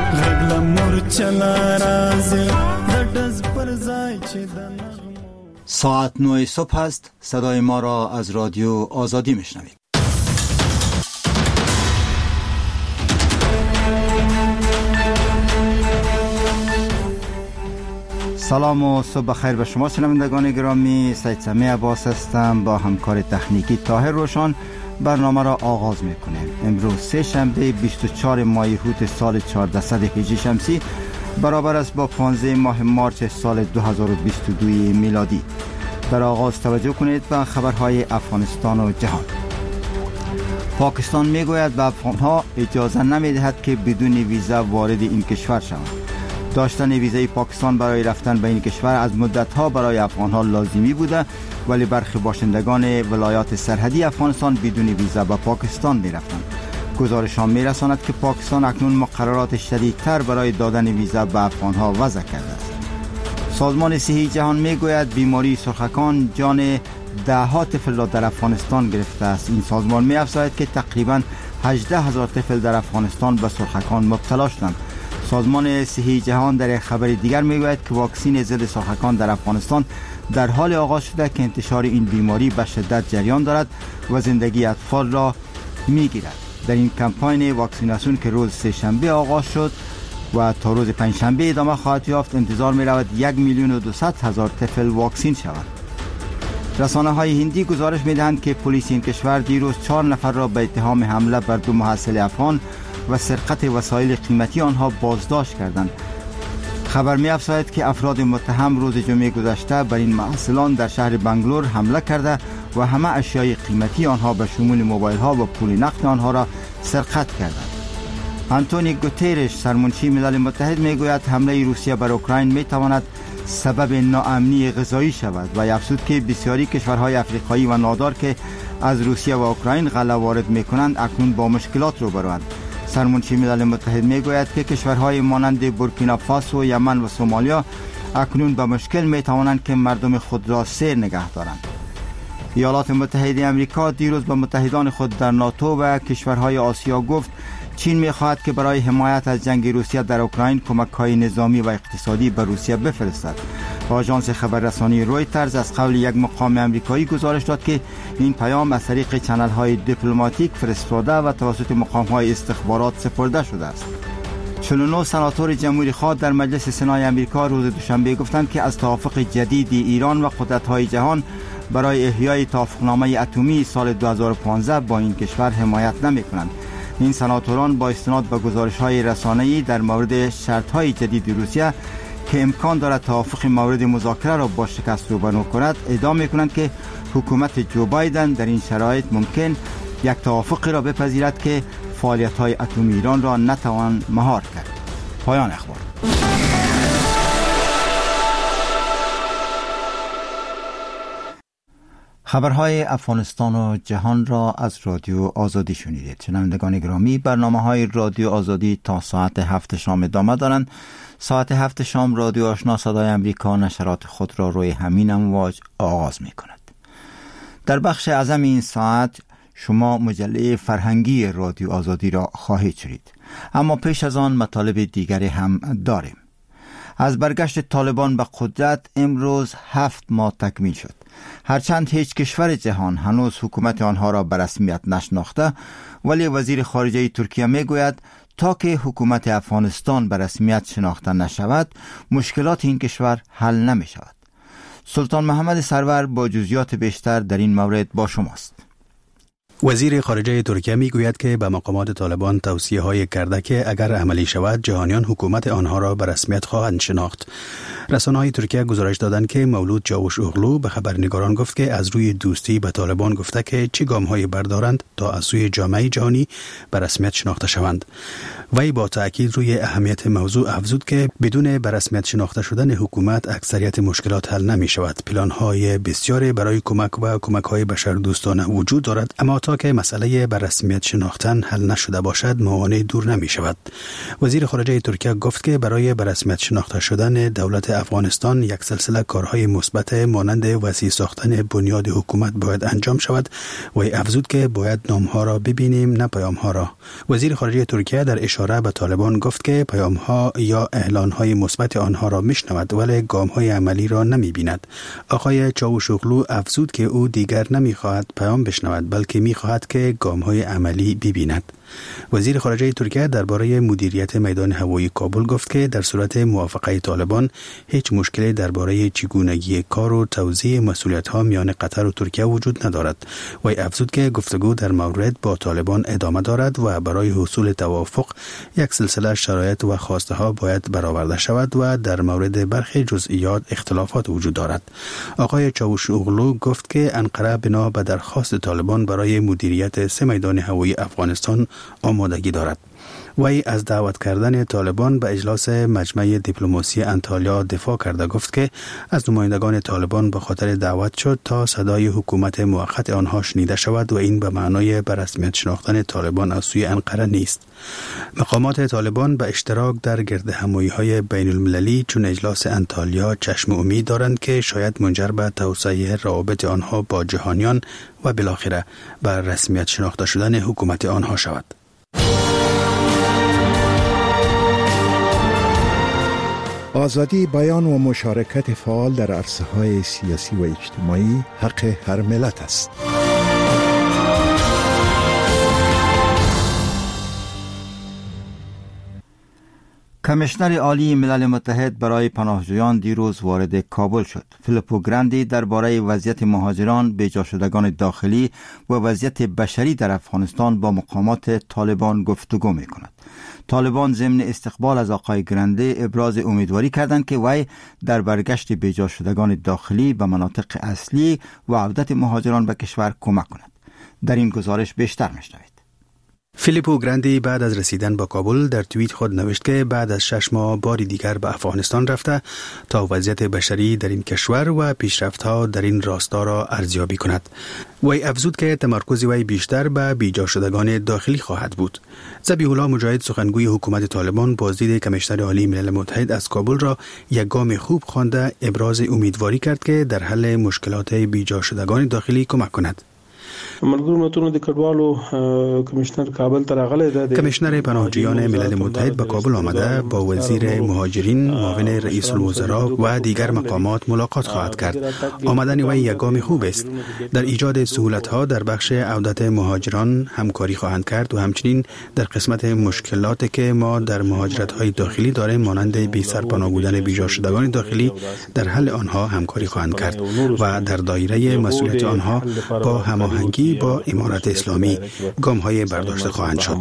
غږ مور چلارازه د دز پر ځای چې د ساعت 9 صبح است. صدای ما را از رادیو آزادی میشنوید. سلام و صبح بخیر به شما شنوندگان گرامی. سید سمی عباس هستم با همکار تکنیکی طاهر روشن. برنامه را آغاز میکنیم. امروز سه شنبه 24 ماه هوت سال 1400 هجری شمسی برابر است با 15 ماه مارس سال 2022 میلادی. در آغاز توجه کنید به خبرهای افغانستان و جهان. پاکستان میگوید به افغانها اجازه نمیدهد که بدون ویزا وارد این کشور شوند. داشتن ویزای پاکستان برای رفتن به این کشور از مدت‌ها برای افغانها لازمی بوده، ولی برخی باشندگان ولایات سرحدی افغانستان بدون ویزا به پاکستان می‌رفتند. گزارش‌ها می‌رساند که پاکستان اکنون مقررات شدیدتر برای دادن ویزا به افغانها وضع کرده است. سازمان صحی جهان میگوید بیماری سرخکان جان ده‌ها طفل را در افغانستان گرفته است. این سازمان می‌افزاید که تقریباً 18,000 طفل در افغانستان به سرخکان مبتلا شدند. سازمان صحی جهان در خبر دیگر میگوید که واکسن ضد سرخکان در افغانستان در حال آغاز شده که انتشار این بیماری به شدت جریان دارد و زندگی اطفال را میگیرد. در این کمپاین واکسیناسیون که روز سه شنبه آغاز شد و تا روز پنجشنبه ادامه خواهد یافت، انتظار می رود 1,200,000 طفل واکسین شوند. رسانه های هندی گزارش می دهند که پلیس این کشور دیروز 4 نفر را به اتهام حمله بر 2 محصل افغان و سرقت وسایل قیمتی آنها بازداشت کردند. خبر می افزاید که افراد متهم روز جمعه گذشته بر این محصلان در شهر بنگلور حمله کرده و همه اشیای قیمتی آنها به شمول موبایل ها و پول نقد آنها را سرقت کردند. آنتونی گوترش سرمنشی ملل متحد میگوید حمله روسیه بر اوکراین میتواند سبب ناامنی غذایی شود و افزود که بسیاری کشورهای افریقایی و نادار که از روسیه و اوکراین غله وارد میکنند اکنون با مشکلات روبروند. سرمنشی ملل متحد میگوید که کشورهای مانند بورکینافاسو، یمن و سومالیا اکنون به مشکل میتوانند که مردم خود را سیر نگه دارند. ایالات متحده آمریکا دیروز به متحدان خود در ناتو و کشورهای آسیا گفت چین می‌خواهد که برای حمایت از جنگ روسیه در اوکراین کمک‌های نظامی و اقتصادی به روسیه بفرستد. آژانس خبررسانی رویترز از قول یک مقام آمریکایی گزارش داد که این پیام از طریق چنل‌های دیپلماتیک فرستاده و توسط مقام‌های استخبارات سپرده شده است. 49 سناتور جمهوری خواه در مجلس سنای آمریکا روز دوشنبه گفتند که از توافق جدید ایران و قدرت‌های جهان برای احیای توافقنامه اتمی سال 2015 با این کشور حمایت نمی‌کنند. این سناتوران با استناد به گزارش‌های رسانه‌ای در مورد شرط‌های جدید روسیه که امکان دارد توافق مورد مذاکره را با شکست روبرو کند ادعا می‌کنند که حکومت جو بایدن در این شرایط ممکن یک توافق را بپذیرد که فعالیت‌های اتمی ایران را نتوان مهار کرد. پایان اخبار. خبرهای افغانستان و جهان را از رادیو آزادی شنیدید. شنوندگان گرامی، برنامه‌های رادیو آزادی تا ساعت 7 شام ادامه دارند. ساعت 7 شام رادیو آشنا صدای امریکا نشرات خود را روی همین امواج آغاز می‌کند. در بخش اعظم این ساعت شما مجله فرهنگی رادیو آزادی را خواهید شنید. اما پیش از آن مطالب دیگری هم داریم. از برگشت طالبان به قدرت امروز 7 ماه تکمیل شد. هرچند هیچ کشور جهان هنوز حکومت آنها را به رسمیت نشناخته، ولی وزیر خارجه ترکیه میگوید تا که حکومت افغانستان به رسمیت شناخته نشود مشکلات این کشور حل نمی شود. سلطان محمد سرور با جزئیات بیشتر در این مورد با شماست. وزیر خارجه ترکیه میگوید که به مقامات طالبان توصیه‌های کرده که اگر عملی شود جهانیان حکومت آنها را به رسمیت خواهند شناخت. رسانه‌های ترکیه گزارش دادند که مولود چاوش اوغلو به خبرنگاران گفت که از روی دوستی به طالبان گفته که چه گام‌هایی بردارند تا از سوی جامعه جهانی به رسمیت شناخته شوند. وی با تأکید روی اهمیت موضوع افزود که بدون به رسمیت شناخته شدن حکومت اکثریت مشکلات حل نمی شود. پلان‌های بسیاری برای کمک و کمک‌های بشردوستانه وجود دارد، اما تا که مسئله به رسمیت شناختن حل نشده باشد موانع دور نمی شود. وزیر خارجه ترکیه گفت که برای به رسمیت شناخته شدن دولت افغانستان یک سلسله کارهای مثبت مانند وسیع ساختن بنیاد حکومت باید انجام شود و افزود که باید نامها را ببینیم نه پیامها را. وزیر خارجه ترکیه در اشاره به طالبان گفت که پیامها یا اعلانهای مثبت آنها را میشنود ولی گامهای عملی را نمیبیند. آقای چاوشوغلو افزود که او دیگر نمیخواهد پیام بشنود بلکه میخواهد که گامهای عملی ببیند. وزیر خارجه ترکیه درباره مدیریت میدان هوایی کابل گفت که در صورت موافقه طالبان هیچ مشکلی درباره چگونگی کار و توزیع مسئولیت‌ها میان قطر و ترکیه وجود ندارد و افزود که گفتگو در مورد با طالبان ادامه دارد و برای حصول توافق یک سلسله شرایط و خواسته ها باید برآورده شود و در مورد برخی جزئیات اختلافات وجود دارد. آقای چاوشوغلو گفت که انقره بنا به درخواست طالبان برای مدیریت 3 میدان هوایی افغانستان آمادگی دارد. وی از دعوت کردن طالبان به اجلاس مجمع دیپلماسی انطالیا دفاع کرده گفت که از نمایندگان طالبان به خاطر دعوت شد تا صدای حکومت موقت آنها شنیده شود و این به معنای به رسمیت شناختن طالبان از سوی انقره نیست. مقامات طالبان به اشتراک در گرد همایی‌های بین المللی چون اجلاس انطالیا چشم امید دارند که شاید منجر به توسعه روابط آنها با جهانیان و بالاخره به رسمیت شناخته شدن حکومت آنها شود. آزادی بیان و مشارکت فعال در عرصه‌های سیاسی و اجتماعی حق هر ملت است. کمیشنر عالی ملل متحد برای پناهجویان دیروز وارد کابل شد. فیلیپو گراندی درباره وضعیت مهاجران، بیجا شدگان داخلی و وضعیت بشری در افغانستان با مقامات طالبان گفتگو می کند. طالبان ضمن استقبال از آقای گراندی ابراز امیدواری کردند که وی در برگشت بیجا شدگان داخلی به مناطق اصلی و عودت مهاجران به کشور کمک کند. در این گزارش بیشتر میشنوید. فیلیپو گراندی بعد از رسیدن به کابل در توییت خود نوشت که بعد از 6 ماه باری دیگر به افغانستان رفته تا وضعیت بشری در این کشور و پیشرفت‌ها در این راستا را ارزیابی کند. وی افزود که تمرکز وی بیشتر به بیجا شدگان داخلی خواهد بود. ذبیح الله مجاهد سخنگوی حکومت طالبان بازدید کمیشنر عالی ملل متحد از کابل را یک گام خوب خوانده ابراز امیدواری کرد که در حل مشکلات بیجا شدگان داخلی کمک کند. کمیشنر پناهجویان ملل متحد به کابل آمده با وزیر مهاجرین، معاون رئیس الوزراء و دیگر مقامات ملاقات خواهد کرد. آمدن وی یک گام خوب است. در ایجاد سهولت‌ها در بخش عودت مهاجران همکاری خواهند کرد و همچنین در قسمت مشکلاتی که ما در مهاجرت‌های داخلی داریم مانند بی سرپناه بودن بیجا شدگان داخلی در حل آنها همکاری خواهند کرد و در دایره مسئولیت آنها با هماهنگی با امارت اسلامی گام‌های برداشته خواهند شد.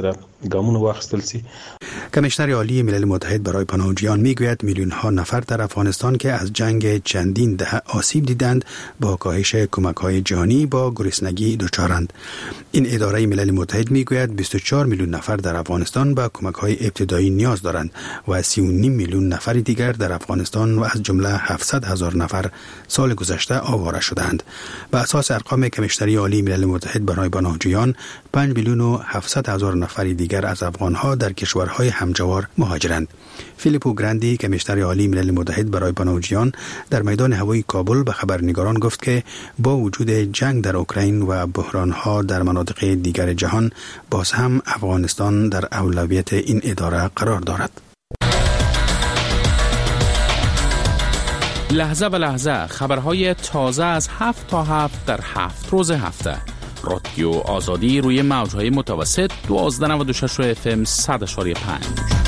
کمیشنر عالی ملل متحد برای پناهجویان میگوید میلیون‌ها نفر در افغانستان که از جنگ چندین دهه آسیب دیدند با کاهش کمک‌های جهانی با گرسنگی دچارند. این اداره ملل متحد میگوید 24 میلیون نفر در افغانستان به کمک‌های ابتدایی نیاز دارند و 3.5 میلیون نفر دیگر در افغانستان و از جمله 700,000 نفر سال گذشته آواره شدند. به اساس ارقام کمیشنری عالی ملل متحد برای پناهجویان 5 میلیون و 700,000 نفر دیگر از افغان‌ها در کشورهای همجوار مهاجرند. فیلیپو گراندی کمیشنر عالی ملل متحد برای پناهجویان در میدان هوایی کابل به خبرنگاران گفت که با وجود جنگ در اوکراین و بحران‌ها در مناطق دیگر جهان باز هم افغانستان در اولویت این اداره قرار دارد. لحظه به لحظه خبرهای تازه از 7 تا 7 در 7 روز هفته. رادیو آزادی روی موجهای متوسط 1296 FM 100.5.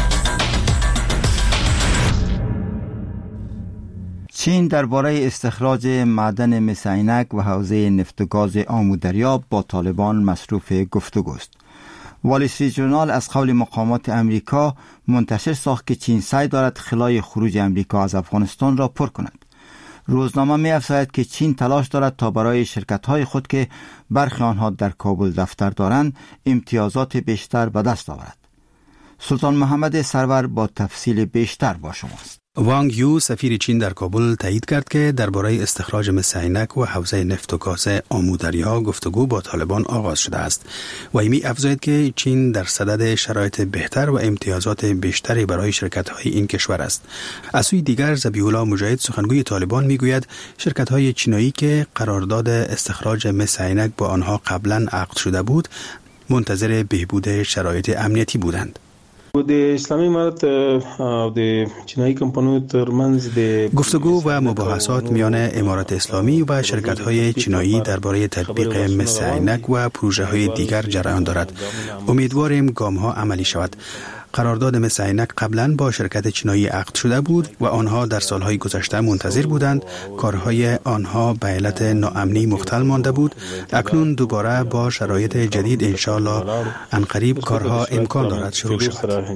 چین درباره استخراج معدن مس عینک و حوزه نفت و گاز آمودریا با طالبان مصروف گفتگوست. وال استریت ژورنال از قول مقامات امریکا منتشر ساخت که چین سعی دارد خلای خروج امریکا از افغانستان را پر کند. روزنامه می افزاید که چین تلاش دارد تا برای شرکت‌های خود که برخی آنها در کابل دفتر دارند امتیازات بیشتر به دست آورد. سلطان محمد سرور با تفصیل بیشتر با شماست. وانگ یو سفیر چین در کابل تایید کرد که درباره استخراج مس عینک و حوزه نفت و گاز آمودریا گفتگو با طالبان آغاز شده است و می افزاید که چین در صدد شرایط بهتر و امتیازات بیشتری برای شرکت‌های این کشور است. از سوی دیگر ذبیح الله مجاهد سخنگوی طالبان میگوید شرکت‌های چینایی که قرارداد استخراج مس عینک با آنها قبلا عقد شده بود منتظر بهبود شرایط امنیتی بودند. د اسلامي امارت او د چینایي کمپانیو ترمنځ د گفتگو و مباحثات میان امارات اسلامی و شرکت‌های چینایی درباره تطبیق مس عینک و پروژه‌های دیگر جریان دارد. امیدواریم گام‌ها عملی شود. قرارداد مس عینک قبلا با شرکت چینایی عقد شده بود و آنها در سالهای گذشته منتظر بودند. کارهای آنها به علت ناامنی مختل مانده بود. اکنون دوباره با شرایط جدید انشاءالله عنقریب کارها امکان دارد شروع شود.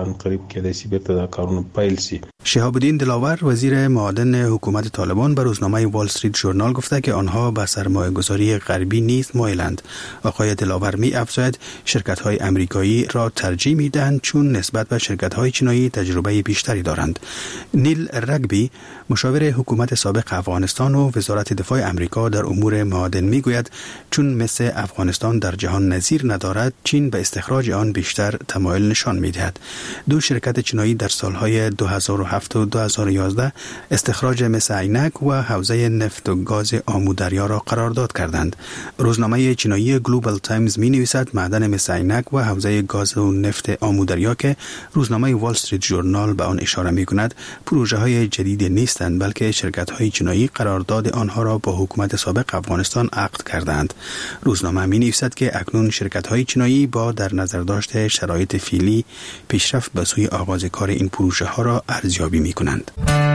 شهاب الدین دلاور وزیر معادن حکومت طالبان به روزنامه وال استریت ژورنال گفته که آنها به سرمایه گذاری غربی نیز مایلند. آقای دلاور می افزاید شرکت‌های امریکایی را ترجیح می‌دهند چون نسبت به شرکت‌های چینایی تجربه بیشتری دارند. نیل رگبی مشاور حکومت سابق افغانستان و وزارت دفاع امریکا در امور معادن میگوید چون مثل افغانستان در جهان نظیر ندارد چین به استخراج آن بیشتر تمایل نشان می‌دهد. دو شرکت چینایی در سالهای 2007 و 2011 استخراج مس عینک و حوزه نفت و گاز آمودریا را قرارداد کردند. روزنامه چینایی گلوبال تایمز می‌نویسد معدن مس عینک و حوزه گاز و نفت آمودریا که روزنامه وال استریت ژورنال به آن اشاره می‌کند پروژه‌های جدید نیستند بلکه شرکت‌های چینایی قرارداد آنها را با حکومت سابق افغانستان عقد کردند. روزنامه می‌نویسد که اکنون شرکت‌های چینایی با در نظر داشت شرایط فعلی پیشرفت به سوی آغاز کار این پروژه‌ها را ارزیابی می‌کنند.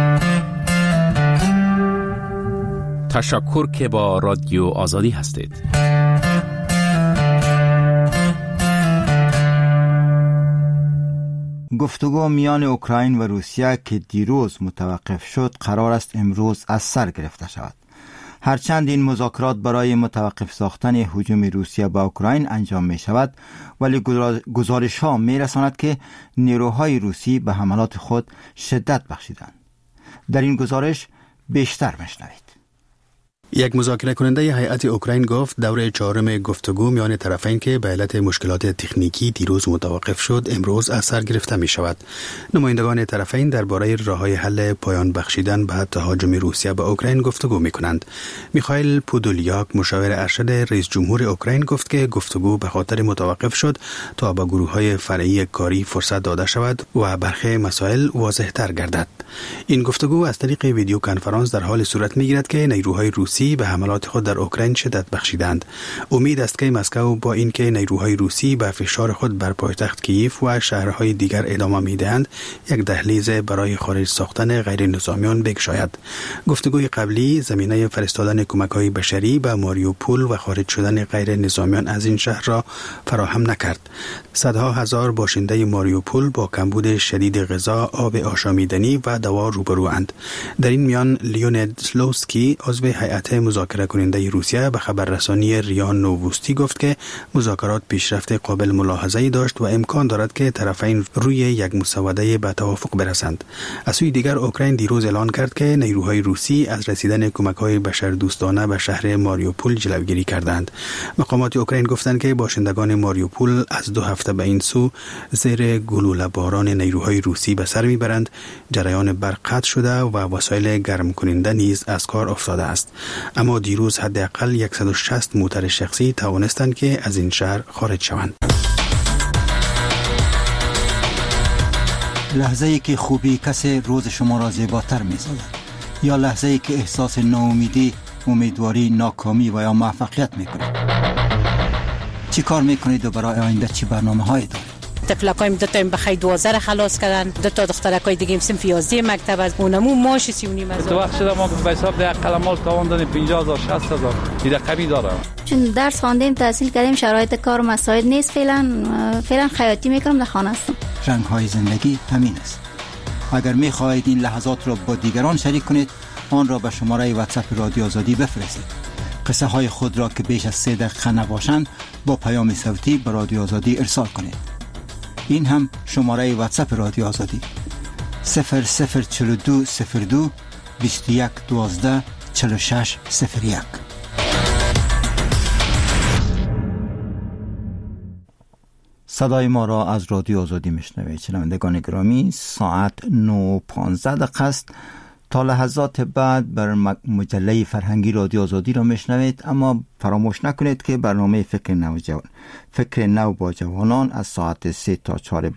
تشکر که با رادیو آزادی هستید. گفتگو میان اوکراین و روسیه که دیروز متوقف شد قرار است امروز از سر گرفته شود. هرچند این مذاکرات برای متوقف ساختن هجوم روسیه به اوکراین انجام می شود ولی گزارش ها می رساند که نیروهای روسی به حملات خود شدت بخشیدند. در این گزارش بیشتر بشنوید. یک مذاکره کننده هیئت اوکراین گفت دوره چهارم گفتگو میان طرفین که به علت مشکلات تکنیکی دیروز متوقف شد امروز از سر گرفته می شود. نمایندگان طرفین درباره راه‌های حل پایان بخشیدن به تهاجم روسیه به اوکراین گفتگو می کنند. میخائیل پودولیاک مشاور ارشد رئیس جمهور اوکراین گفت که گفتگو به خاطر متوقف شد تا به گروه‌های فرعی کاری فرصت داده شود و برخی مسائل واضح‌تر گردد. این گفتگو از طریق ویدیو کنفرانس در حال صورت می‌گیرد که نیروهای روسی به حملات خود در اوکراین شدت بخشیدند. امید است که مسکو با اینکه نیروهای روسی به فشار خود بر پایتخت کیف و شهرهای دیگر ادامه می‌دهند، یک دهلیز برای خارج ساختن غیر نظامیان بگشاید. گفتگوی قبلی زمینه فرستادن کمک‌های بشری به ماریوپول و خارج شدن غیر نظامیان از این شهر را فراهم نکرد. صدها هزار باشنده ماریوپول با کمبود شدید غذا، آب آشامیدنی و دوا روبروند. در این میان لیونید سلوسکی عضو هیئت مذاکره کننده روسیه به خبررسانی ریا نووستی گفت که مذاکرات پیشرفت قابل ملاحظه‌ای داشت و امکان دارد که طرفین روی یک مسوده به توافق برسند. از سوی دیگر اوکراین دیروز اعلان کرد که نیروهای روسی از رسیدن کمک‌های بشردوستانه به شهر ماریوپول جلوگیری کردند. مقامات اوکراین گفتند که باشندگان ماریوپول از 2 هفته به این سو زیر گلوله باران نیروهای روسی به سر میبرند. جریان برق قطع شده و وسایل گرم کننده نیز از کار افتاده است. اما دیروز حداقل 160 موتر شخصی توانستند که از این شهر خارج شوند. لحظه‌ای که خوبی کسی روز شما را زیباتر می‌سازد یا لحظه‌ای که احساس ناامیدی، امیدواری، ناکامی و یا موفقیت می‌کنید. چی کار می‌کنید و برای آینده چی برنامه‌هایی دارید؟ تفلکایم 2 تا بخیر 12 خلاص کردن، 2 تا دخترکای دیگه صنف 11 مکتب از اونمو ماش 39,000. تو وقت شده ما به حساب ده قلمال تاوان دادیم 50,000 60,000 این رقمی داره. چون درس خواندیم تحصیل کردیم شرایط کار مساعد نیست فعلا خیاطی میکنم در خانه هستم. رنگ‌های زندگی همین است. اگر می‌خواهید این لحظات را با دیگران شریک کنید آن را به شماره واتساپ رادیو آزادی بفرستید. قصه های خود را که بیش از 3 دقیقه نباشند با پیام صوتی به رادیو آزادی ارسال کنید. این هم شماره واتساپ رادیو آزادی 0042 02 21 12 46 01. صدای ما را از رادیو آزادی میشنوید. شنوندگان گرامی، ساعت 9:15 است. تا لحظات بعد بر مجله فرهنگی رادیو آزادی را میشنوید، اما فراموش نکنید که برنامه فکر نو با جوانان از ساعت 3 تا 4